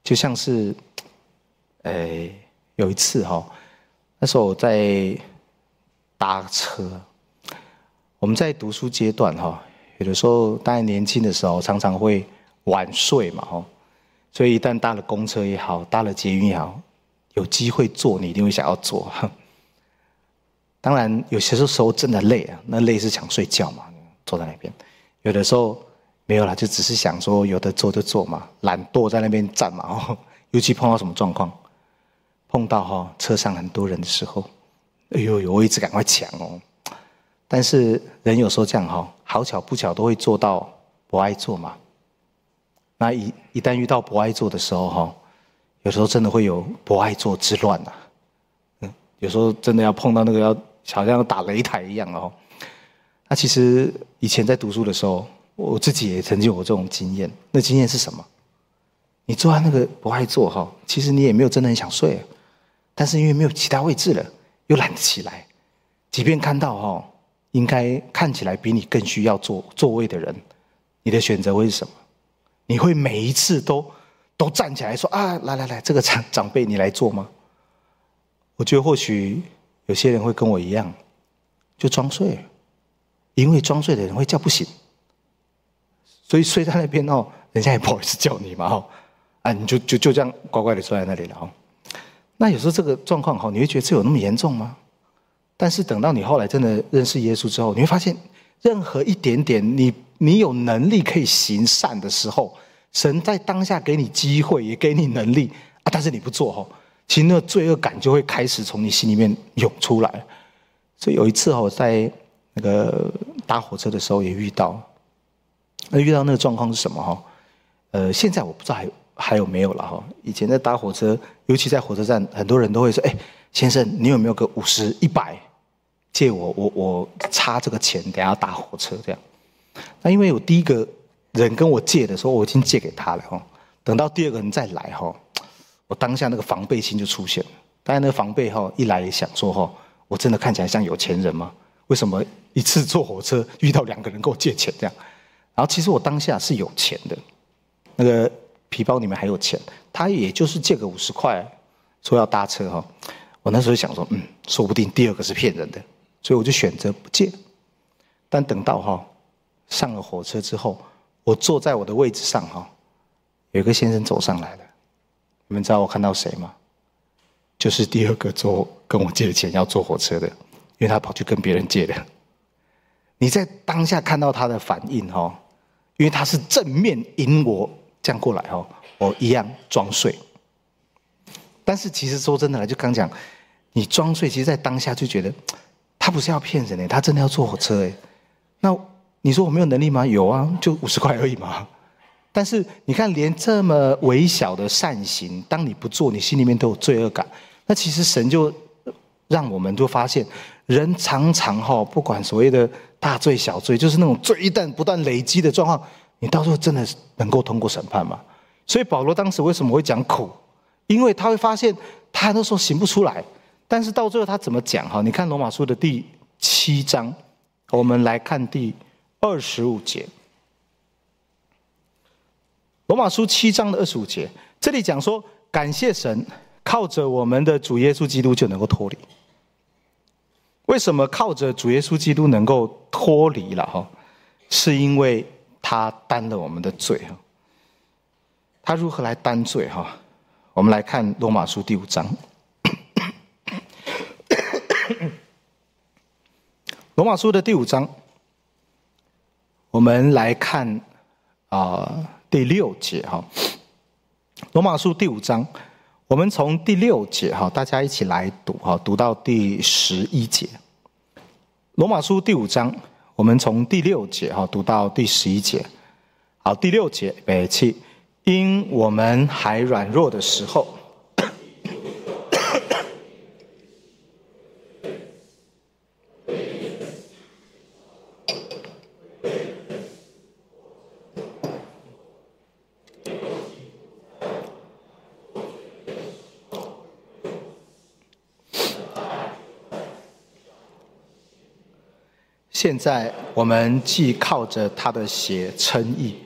就像是，呃，有一次哈、哦，那时候我在搭车，我们在读书阶段哈、哦，有的时候当然年轻的时候常常会晚睡嘛哈、哦，所以一旦搭了公车也好，搭了捷运也好，有机会坐你一定会想要坐。当然有些时候真的累啊，那累是想睡觉嘛，坐在那边。有的时候没有啦，就只是想说有的坐就坐嘛，懒惰在那边站嘛。哦，尤其碰到什么状况，碰到哈、哦、车上很多人的时候，哎呦呦，我一直赶快抢哦。但是人有时候这样哈、哦，好巧不巧都会做到不爱做嘛。那一一旦遇到不爱做的时候哈、哦，有时候真的会有不爱做之乱呐、啊。嗯，有时候真的要碰到那个要好像要打擂台一样哦。那其实以前在读书的时候，我自己也曾经有这种经验。那经验是什么？你坐在那个不爱坐哈，其实你也没有真的很想睡，但是因为没有其他位置了，又懒得起来。即便看到哈，应该看起来比你更需要坐座位的人，你的选择会是什么？你会每一次都都站起来说啊，来来来，这个长长辈你来坐吗？我觉得或许有些人会跟我一样，就装睡。因为装睡的人会叫不醒，所以睡在那边哦，人家也不好意思叫你嘛哦，啊，你就就就这样乖乖的坐在那里了哦。那有时候这个状况哈，你会觉得这有那么严重吗？但是等到你后来真的认识耶稣之后，你会发现，任何一点点你你有能力可以行善的时候，神在当下给你机会，也给你能力啊，但是你不做哈，其实那个罪恶感就会开始从你心里面涌出来。所以有一次我在那个搭火车的时候也遇到，那遇到那个状况是什么哈？呃，现在我不知道还还有没有了哈。以前在搭火车，尤其在火车站，很多人都会说：“哎，先生，你有没有个五十、一百借我？我我差这个钱，等下搭火车这样。”那因为我第一个人跟我借的时候，我已经借给他了哈。等到第二个人再来哈，我当下那个防备心就出现了。当然，那个防备哈一来想说哈，我真的看起来像有钱人吗？为什么一次坐火车遇到两个人跟我借钱这样？然后其实我当下是有钱的，那个皮包里面还有钱，他也就是借个五十块，说要搭车哈。我那时候想说，嗯，说不定第二个是骗人的，所以我就选择不借。但等到哈上了火车之后，我坐在我的位置上哈，有一个先生走上来了，你们知道我看到谁吗？就是第二个坐跟我借钱要坐火车的。因为他跑去跟别人借的，你在当下看到他的反应哈，因为他是正面迎我这样过来哈，我一样装睡。但是其实说真的啦，就刚讲，你装睡，其实在当下就觉得他不是要骗人的，他真的要坐火车哎。那你说我没有能力吗？有啊，就五十块而已嘛。但是你看，连这么微小的善行，当你不做，你心里面都有罪恶感。那其实神就让我们就发现。人常常哈，不管所谓的大罪小罪，就是那种罪一旦不断累积的状况，你到时候真的能够通过审判吗？所以保罗当时为什么会讲苦？因为他会发现他很多时候行不出来，但是到最后他怎么讲哈？你看罗马书的第七章，我们来看第二十五节。罗马书七章的二十五节，这里讲说，感谢神，靠着我们的主耶稣基督就能够脱离。为什么靠着主耶稣基督能够脱离了哈？是因为他担了我们的罪哈。他如何来担罪哈？我们来看罗马书第五章。罗马书的第五章，我们来看啊、呃、第六节哈。罗马书第五章。我们从第六节哈，大家一起来读哈，读到第十一节。罗马书第五章，我们从第六节哈读到第十一节。好，第六节，预备起，因我们还软弱的时候，现在我们既靠着他的血称义，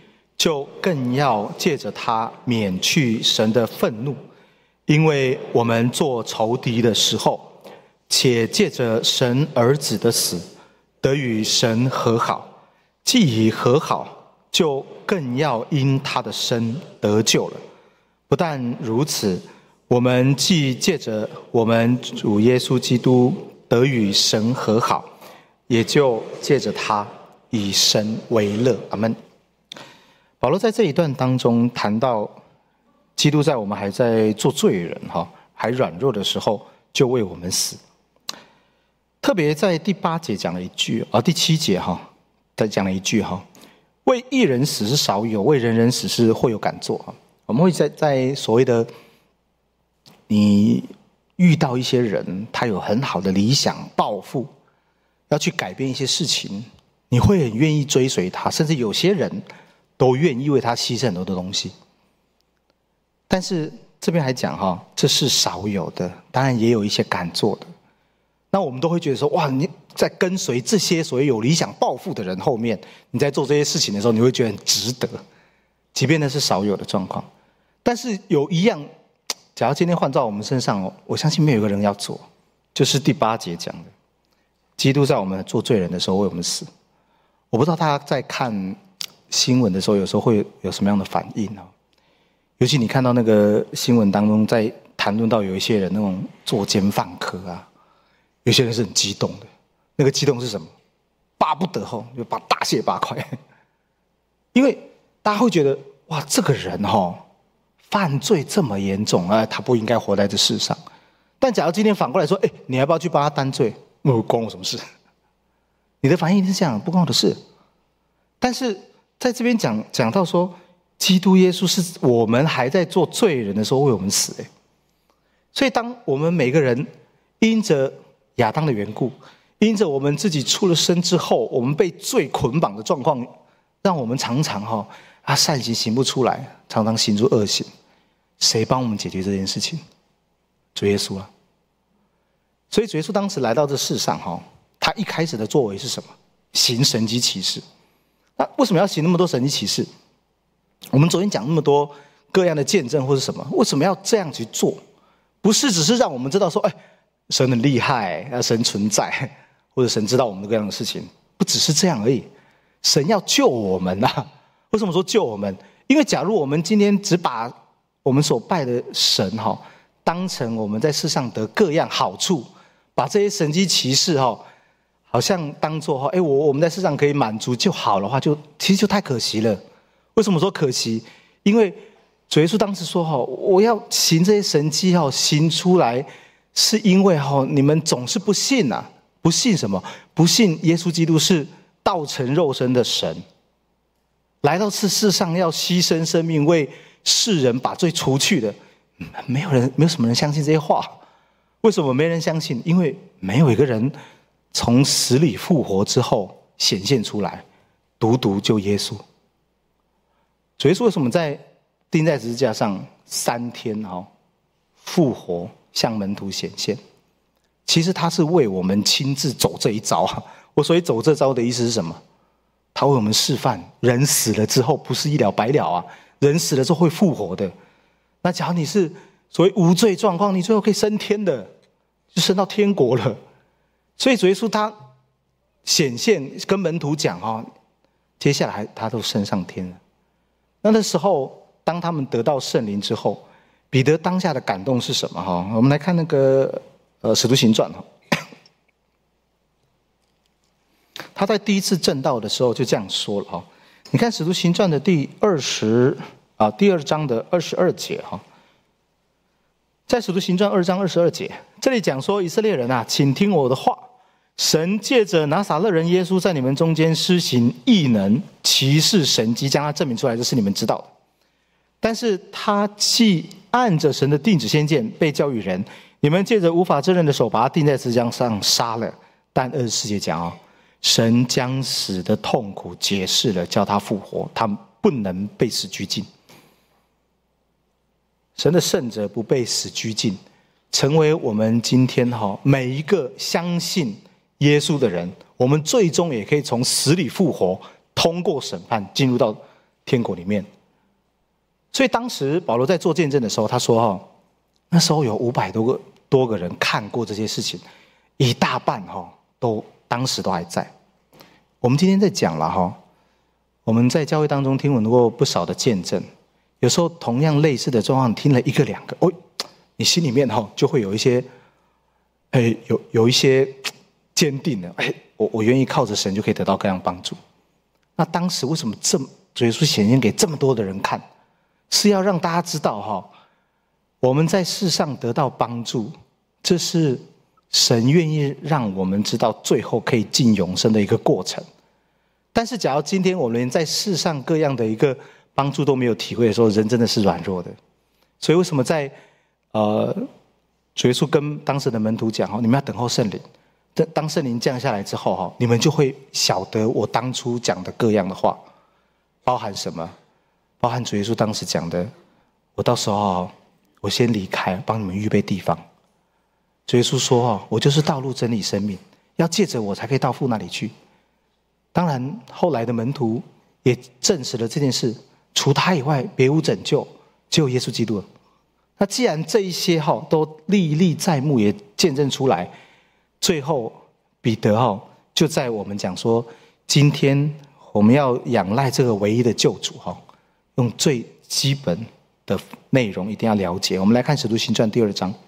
就更要借着他免去神的愤怒，因为我们做仇敌的时候，且借着神儿子的死，得与神和好。既已和好，就更要因他的生得救了。不但如此，我们既借着我们主耶稣基督得与神和好，也就借着他以神为乐。阿们。保罗在这一段当中谈到，基督在我们还在做罪人还软弱的时候，就为我们死。特别在第八节讲了一句，啊，第七节哈，再讲了一句哈，为一人死是少有，为人人死是会有敢做。我们会在在所谓的你遇到一些人，他有很好的理想抱负，要去改变一些事情，你会很愿意追随他，甚至有些人都愿意为他牺牲很多的东西。但是这边还讲哈，这是少有的，当然也有一些敢做的。那我们都会觉得说，哇，你在跟随这些所谓有理想抱负的人后面，你在做这些事情的时候，你会觉得很值得，即便那是少有的状况。但是有一样，假如今天换到我们身上，我相信没有一个人要做，就是第八节讲的，基督在我们做罪人的时候为我们死。我不知道大家在看新闻的时候，有时候会有什么样的反应哦？尤其你看到那个新闻当中，在谈论到有一些人那种作奸犯科啊，有些人是很激动的。那个激动是什么？巴不得吼就把大卸八块，因为大家会觉得哇，这个人吼犯罪这么严重啊，他不应该活在这世上。但假如今天反过来说，哎，你要不要去帮他担罪？那关我什么事？你的反应是这样，不关我的事。但是在这边讲讲到说，基督耶稣是我们还在做罪人的时候为我们死，哎，所以当我们每个人因着亚当的缘故，因着我们自己出了生之后，我们被罪捆绑的状况，让我们常常哈、哦、啊善行行不出来，常常行出恶行。谁帮我们解决这件事情？主耶稣啊！所以主耶稣当时来到这世上哈、哦，他一开始的作为是什么？行神迹奇事。那为什么要行那么多神迹奇事？我们昨天讲那么多各样的见证或是什么？为什么要这样去做？不是只是让我们知道说，哎，神很厉害，神存在，或者神知道我们各样的事情，不只是这样而已。神要救我们啊！为什么说救我们？因为假如我们今天只把我们所拜的神哈，当成我们在世上得各样好处，把这些神迹奇事哈，好像当作哈，哎，我我们在世上可以满足就好的话，就其实就太可惜了。为什么说可惜？因为主耶稣当时说哈，我要行这些神迹哈，行出来，是因为哈，你们总是不信啊，不信什么？不信耶稣基督是道成肉身的神，来到这世上要牺牲生命为世人把罪除去的。没有人，没有什么人相信这些话。为什么没人相信？因为没有一个人从死里复活之后显现出来，独独就耶稣。主耶稣为什么在钉在十字架上三天哈复活向门徒显现？其实他是为我们亲自走这一招啊！我所谓走这招的意思是什么？他为我们示范，人死了之后不是一了百了啊，人死了之后会复活的。那假如你是所谓无罪状况，你最后可以升天的，就升到天国了。所以主耶稣他显现跟门徒讲哈，接下来他都升上天了。那那时候，当他们得到圣灵之后，彼得当下的感动是什么？哈，我们来看那个呃《使徒行传》哈，他在第一次证道的时候就这样说了哈。你看《使徒行传》的第二十啊第二章的二十二节哈，在《使徒行传》二章二十二节，这里讲说以色列人啊，请听我的话。神借着拿撒勒人耶稣在你们中间施行异能、奇事、神迹，将他证明出来，这是你们知道的。但是他既按着神的定旨先见，被交与人，你们借着无法证人的手把他钉在十字架上杀了。但二十四节讲哦，神将死的痛苦解释了，叫他复活，他不能被死拘禁。神的圣者不被死拘禁，成为我们今天哈每一个相信耶稣的人，我们最终也可以从死里复活，通过审判进入到天国里面。所以当时保罗在做见证的时候，他说哈，那时候有五百多个多个人看过这些事情，一大半哈都当时都还在。我们今天在讲了哈，我们在教会当中听闻过不少的见证，有时候同样类似的状况，听了一个两个，哦，你心里面哈就会有一些，哎，有有一些坚定的，哎，我我愿意靠着神就可以得到各样帮助。那当时为什么这么主耶稣显现给这么多的人看？是要让大家知道哈，我们在世上得到帮助，这是神愿意让我们知道最后可以进永生的一个过程。但是假如今天我们连在世上各样的一个帮助都没有体会的时候，人真的是软弱的。所以为什么在呃主耶稣跟当时的门徒讲，你们要等候圣灵，当圣灵降下来之后，你们就会晓得我当初讲的各样的话包含什么，包含主耶稣当时讲的，我到时候我先离开，帮你们预备地方。主耶稣说，我就是道路真理生命，要借着我才可以到父那里去。当然后来的门徒也证实了这件事，除他以外别无拯救，只有耶稣基督了。那既然这一些都历历在目，也见证出来，最后彼得就在我们讲说，今天我们要仰赖这个唯一的救主，用最基本的内容一定要了解。我们来看使徒行传第二章。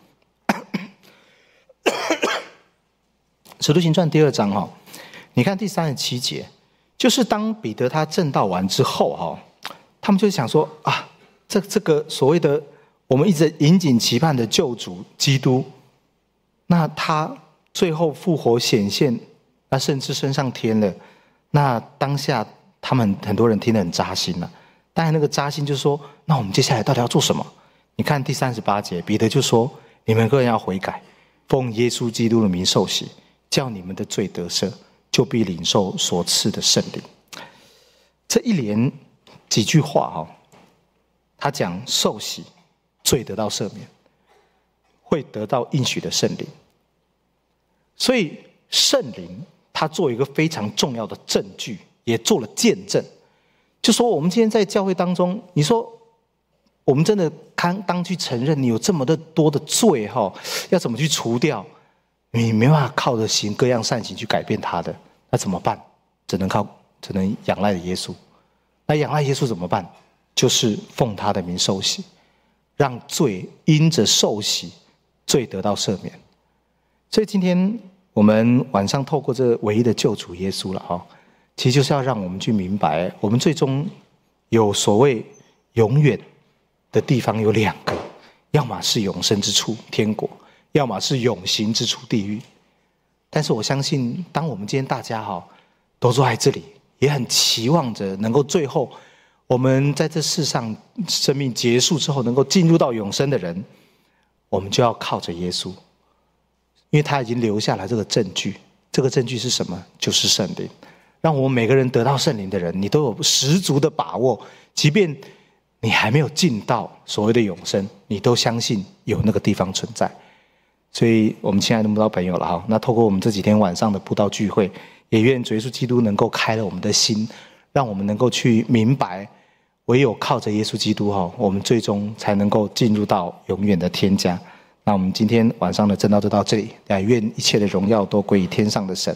使徒行传第二章，你看第三十七节，就是当彼得他证道完之后，他们就想说啊，这这个所谓的我们一直引颈期盼的救主基督，那他最后复活显现，那甚至升上天了。那当下他们很多人听得很扎心了。当然那个扎心就是说，那我们接下来到底要做什么？你看第三十八节，彼得就说，你们个人要悔改，奉耶稣基督的名受洗，叫你们的罪得赦，就必领受所赐的圣灵。这一连几句话，他讲受洗，罪得到赦免，会得到应许的圣灵。所以圣灵他做一个非常重要的证据，也做了见证，就说我们今天在教会当中，你说我们真的当去承认你有这么的多的罪，要怎么去除掉？你没办法靠着行各样善行去改变他的，那怎么办？只能靠只能仰赖耶稣。那仰赖耶稣怎么办？就是奉他的名受洗，让罪因着受洗罪得到赦免。所以今天我们晚上透过这唯一的救主耶稣了，其实就是要让我们去明白，我们最终有所谓永远的地方有两个，要么是永生之处天国，要么是永刑之处地狱。但是我相信，当我们今天大家都坐在这里，也很期望着能够最后我们在这世上生命结束之后能够进入到永生的人，我们就要靠着耶稣，因为他已经留下来这个证据。这个证据是什么？就是圣灵。让我们每个人得到圣灵的人，你都有十足的把握，即便你还没有进到所谓的永生，你都相信有那个地方存在。所以我们亲爱的慕道朋友了哈，那透过我们这几天晚上的布道聚会，也愿主耶稣基督能够开了我们的心，让我们能够去明白，唯有靠着耶稣基督哈，我们最终才能够进入到永远的天家。那我们今天晚上的正道就到这里，也愿一切的荣耀都归于天上的神。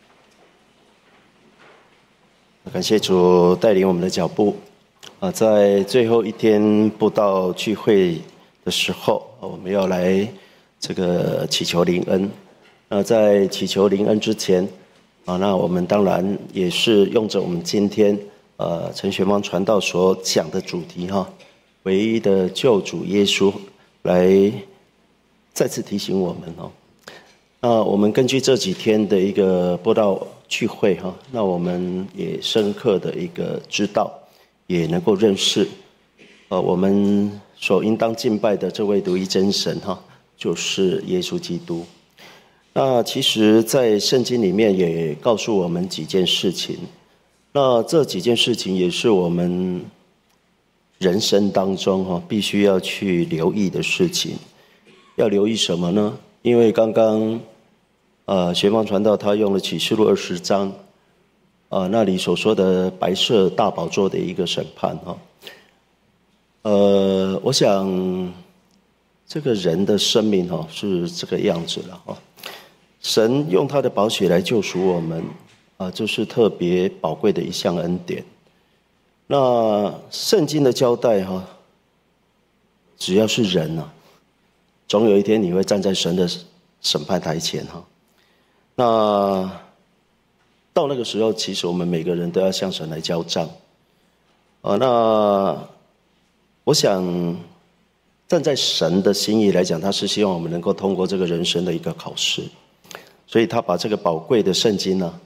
感谢主带领我们的脚步啊，在最后一天布道聚会的时候，我们要来这个祈求灵恩。那在祈求灵恩之前啊，那我们当然也是用着我们今天呃陈学芳传道所讲的主题哈，唯一的救主耶稣，来再次提醒我们哦。那我们根据这几天的一个布道聚会哈，那我们也深刻的一个知道，也能够认识，呃，我们所应当敬拜的这位独一真神哈，就是耶稣基督。那其实在圣经里面也告诉我们几件事情，那这几件事情也是我们人生当中哈必须要去留意的事情。要留意什么呢？因为刚刚呃学芳传道他用了启示录二十章啊那里所说的白色大宝座的一个审判哈。呃，我想这个人的生命哈是这个样子了哈。神用他的宝血来救赎我们啊，这是特别宝贵的一项恩典。那圣经的交代哈，只要是人啊，总有一天你会站在神的审判台前哈。那到那个时候，其实我们每个人都要向神来交账啊。那我想站在神的心意来讲，他是希望我们能够通过这个人生的一个考试，所以他把这个宝贵的圣经呢，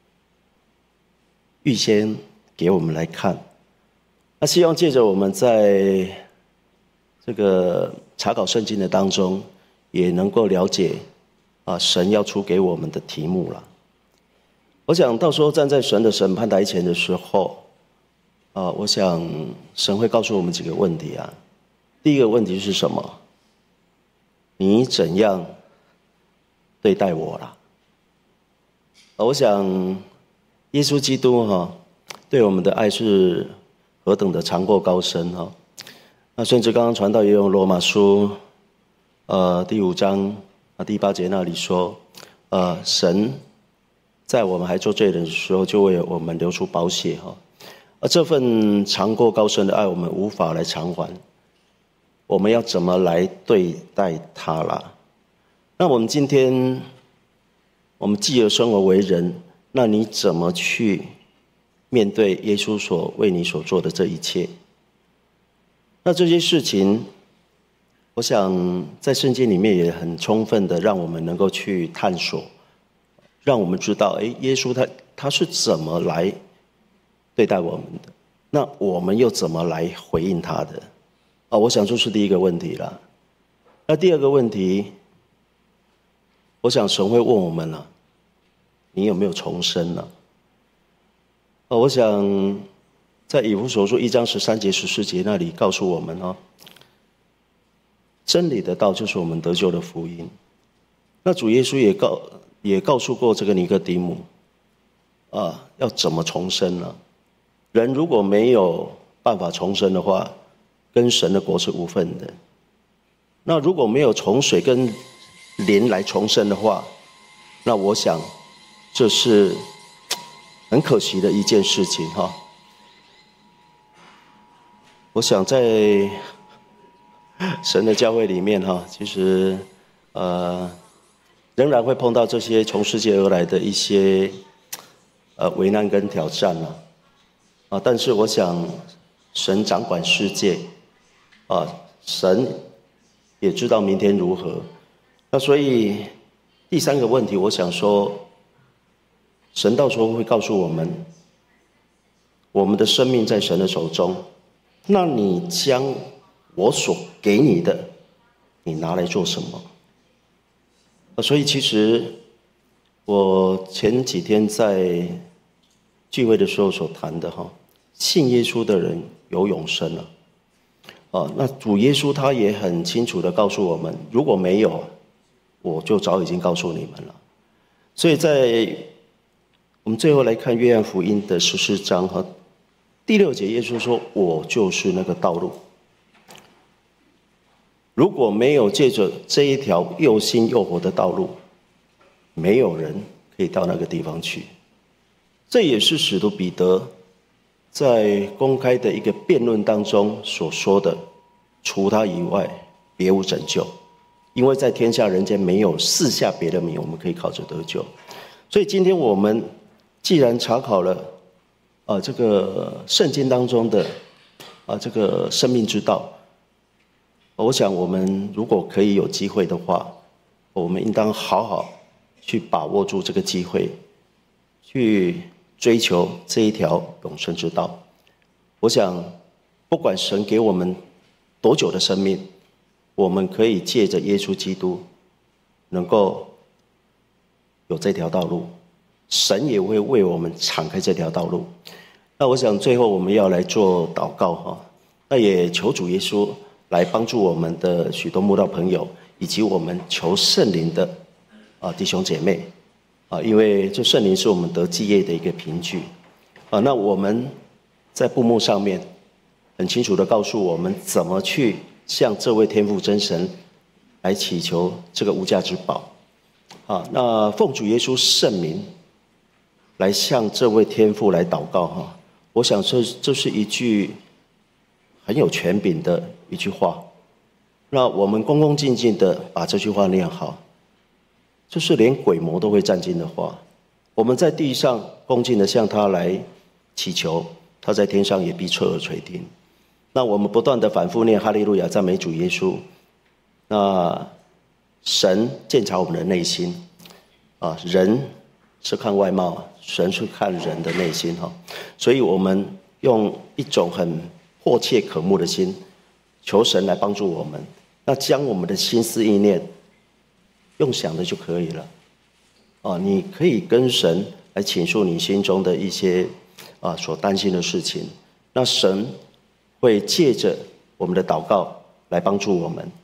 预先给我们来看。那希望借着我们在这个查考圣经的当中，也能够了解啊神要出给我们的题目了。我想到时候站在神的审判台前的时候，啊，我想神会告诉我们几个问题啊。第一个问题是什么？你怎样对待我啦？啊，我想耶稣基督哈、啊、对我们的爱是何等的长阔高深哈、啊。那甚至刚刚传道也用罗马书呃第五章啊第八节那里说，呃神在我们还做罪人的时候，就为我们流出宝血哈。而这份长阔高深的爱，我们无法来偿还。我们要怎么来对待他啦？那我们今天，我们既而生而为人，那你怎么去面对耶稣所为你所做的这一切？那这些事情，我想在圣经里面也很充分的让我们能够去探索，让我们知道，哎，耶稣他他是怎么来对待我们的，那我们又怎么来回应他的？啊，我想这是第一个问题了。那第二个问题，我想神会问我们了，你有没有重生呢？啊，我想在以弗所书一章十三节十四节那里告诉我们哦，真理的道就是我们得救的福音。那主耶稣也告也告诉过这个尼哥底母，啊，要怎么重生呢？人如果没有办法重生的话，跟神的国是无分的。那如果没有从水跟灵来重生的话，那我想这是很可惜的一件事情哈。我想在神的教会里面哈，其实呃仍然会碰到这些从世界而来的一些呃危难跟挑战啊。啊，但是我想，神掌管世界，啊，神也知道明天如何。那所以第三个问题，我想说，神到时候会告诉我们，我们的生命在神的手中，那你将我所给你的，你拿来做什么？啊，所以其实我前几天在聚会的时候所谈的哈。信耶稣的人有永生了，啊，那主耶稣他也很清楚的告诉我们，如果没有，我就早已经告诉你们了。所以在我们最后来看约翰福音的十四章和第六节，耶稣说：“我就是那个道路。如果没有借着这一条又新又活的道路，没有人可以到那个地方去。”这也是使徒彼得在公开的一个辩论当中所说的，除他以外别无拯救，因为在天下人间没有四下别的名，我们可以靠着得救。所以今天我们既然查考了啊、呃、这个圣经当中的啊、呃、这个生命之道，我想我们如果可以有机会的话，我们应当好好去把握住这个机会，去追求这一条永生之道。我想不管神给我们多久的生命，我们可以借着耶稣基督能够有这条道路，神也会为我们敞开这条道路。那我想最后我们要来做祷告哈，那也求主耶稣来帮助我们的许多慕道朋友，以及我们求圣灵的啊弟兄姐妹， 啊，因为这圣灵是我们得基业的一个凭据啊。那我们在布幕上面很清楚的告诉我们怎么去向这位天父真神来祈求这个无价之宝啊。那奉主耶稣圣名来向这位天父来祷告哈，我想这这是一句很有权柄的一句话。那我们恭恭敬敬的把这句话念好，这是连鬼魔都会战惊的话。我们在地上恭敬的向他来祈求，他在天上也必侧耳垂听。那我们不断的反复念哈利路亚赞美主耶稣，那神鉴察我们的内心啊，人是看外貌，神是看人的内心哈。所以我们用一种很迫切渴慕的心求神来帮助我们，那将我们的心思意念用想的就可以了啊。你可以跟神来倾诉你心中的一些啊所担心的事情，那神会借着我们的祷告来帮助我们。